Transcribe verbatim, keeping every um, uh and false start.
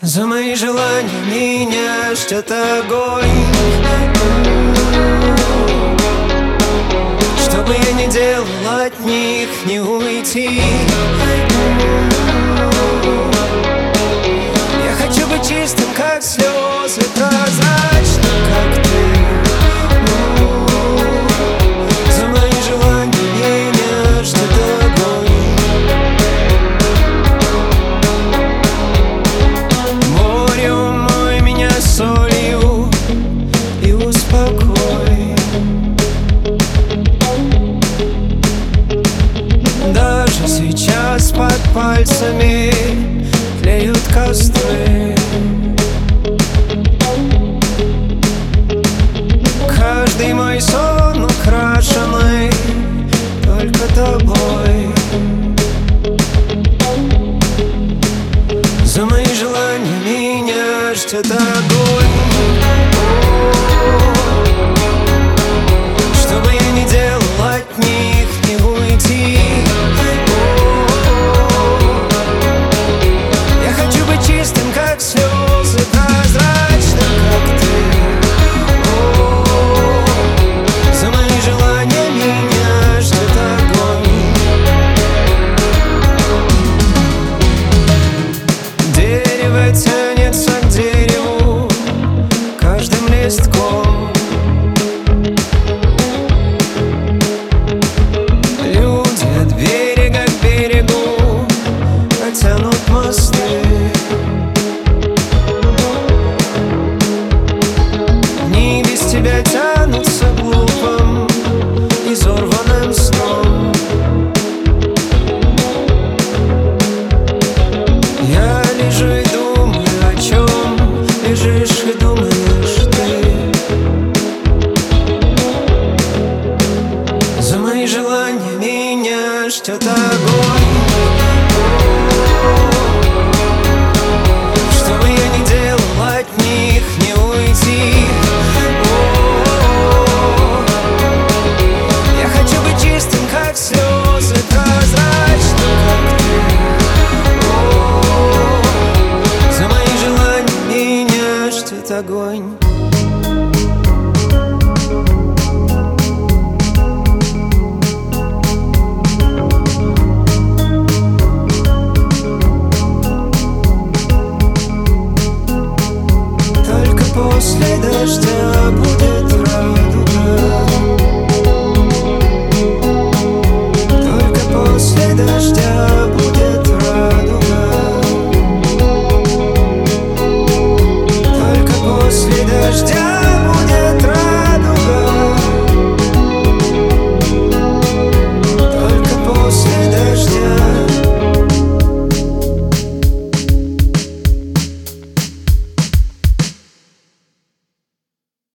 За мои желания меня ждет огонь. Что бы я ни делал, от них не уйти. Я хочу быть чистым, как слезы, прозрачным, как ты. За мои желания меня ждет огонь. Море, умой меня солью и успокой. Даже сейчас под пальцами тлеют костры. Каждый мой сон украшенный только тобой. За мои желания меня ждет огонь. Что бы я ни делал, от них не уйти. Я хочу быть чистым, как слезы, прозрачным, как ты. За мои желания меня ждет огонь. Дерево тянет